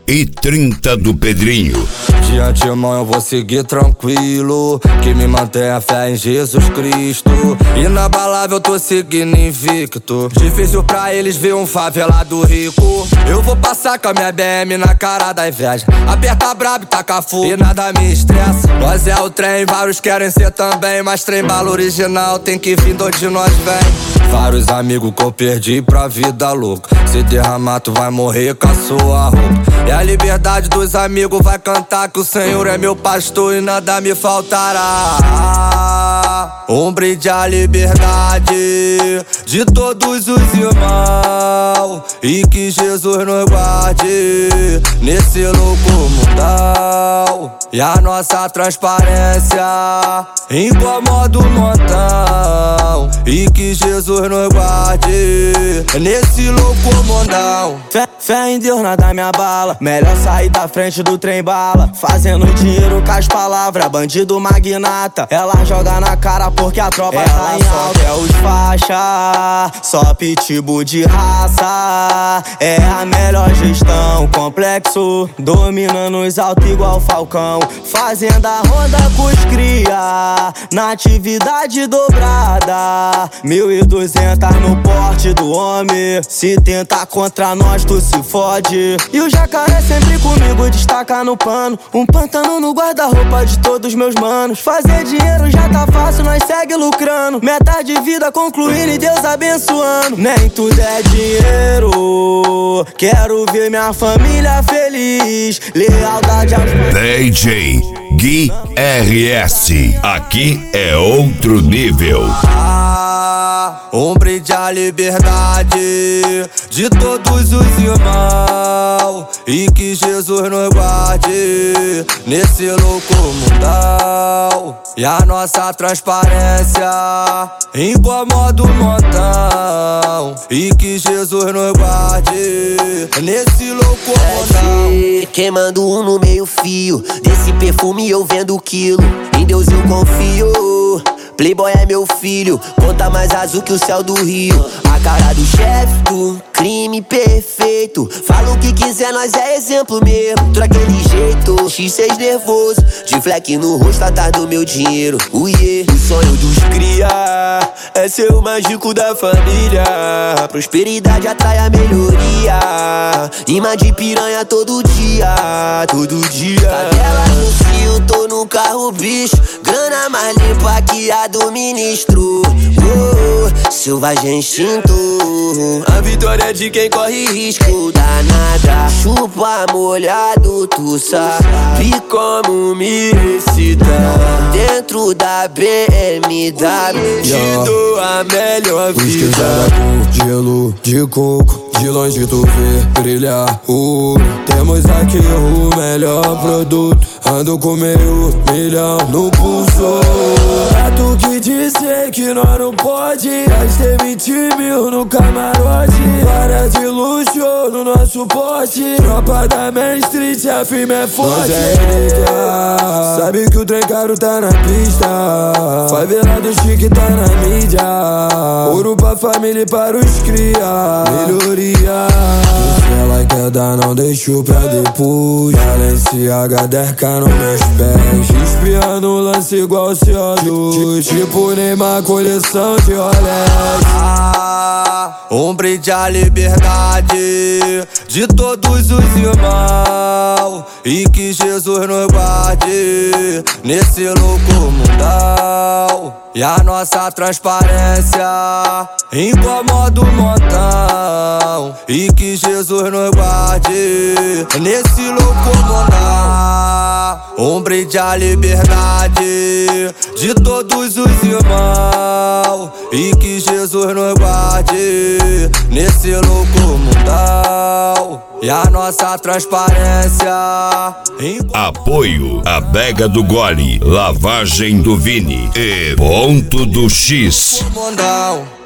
e 30 do Pedrinho. De antemão eu vou seguir tranquilo, que me mantém a fé em Jesus Cristo. Inabalável, tô seguindo invicto. Difícil pra eles ver um favelado rico. Eu vou passar com a minha BM na cara da inveja. Aperta brabo e taca fogo e nada me estressa. Nós é o trem, vários querem ser também, mas trem bala original tem que vir de onde nós vem. Vários amigos que eu perdi pra vida louca. Se derramar tu vai morrer com a sua roupa. E a liberdade dos amigos vai cantar que o Senhor é meu pastor e nada me faltará. Um brinde à liberdade de todos os irmãos, e que Jesus nos guarde nesse louco mundão. E a nossa transparência incomoda o montão, e que Jesus nos guarde nesse louco mundão. Fé em Deus, nada me abala. Melhor sair da frente do trem bala, fazendo dinheiro com as palavras. Bandido magnata, ela joga na cara porque a tropa tá em alta. É os faixa, só pitbull de raça. É a melhor gestão, complexo, dominando os altos igual Falcão. Fazendo a ronda com os cria, na atividade dobrada. 1.200 no porte do homem. Se tentar contra nós, tu se fode. E o jacaré sempre comigo, destaca no pano. Um pantano no guarda-roupa de todos meus manos. Fazer dinheiro já tá fácil, nós segue lucrando. Meta de vida concluindo e Deus abençoando. Nem tudo é dinheiro, quero ver minha família feliz. Lealdade aos DJ Gui RS, aqui é outro nível. Um brinde à liberdade de todos os irmãos, e que Jesus nos guarde nesse louco mundão. E a nossa transparência incomoda o montão, e que Jesus nos guarde nesse louco mundão. Queimando um no meio fio, desse perfume eu vendo o quilo. Em Deus eu confio, Playboy é meu filho, conta mais azul que o céu do Rio. A cara do chefe do crime perfeito, fala o que quiser, nós é exemplo mesmo. Tô daquele jeito, X6 nervoso, de fleck no rosto atrás do meu dinheiro. O sonho dos cria é ser o mágico da família. Prosperidade atrai a melhoria, imã de piranha todo dia, todo dia. Cadela no cio, tô no carro bicho, grana mais limpa que a do ministro. Selvagem instinto, a vitória é de quem corre risco. Danada, chupa molhado, tu sabe como me excitar. Dentro da BMW te dou a melhor vida. Com gelo de coco, de longe tu vê brilhar ouro. Temos aqui o melhor produto, ando com meio milhão no pulso. É tu que dizer que nós não pode, gastei 20 mil no camarote. Para de luxo no nosso pote, tropa da Main Street, a firme é forte. Nós é relíquia, sabe que o trem caro tá na pista. Favelado chique tá na mídia, ouro pra família e para os cria. Melhoria, se ela quer dar não deixo pra depois. Balenciaga 10K nos meus pés, espiando o lance igual CO2, tipo Neymar, coleção de Rolex. Um brinde à liberdade de todos os irmãos, e que Jesus nos guarde nesse louco mundão. E a nossa transparência incomoda o montão, e que Jesus nos guarde nesse louco mundão. Um brinde à liberdade de todos os irmãos, e que Jesus nos guarde nesse louco mundão. E a nossa transparência. Apoio Adega do Gole, Lavagem do Vini e Ponto do X. Mundão.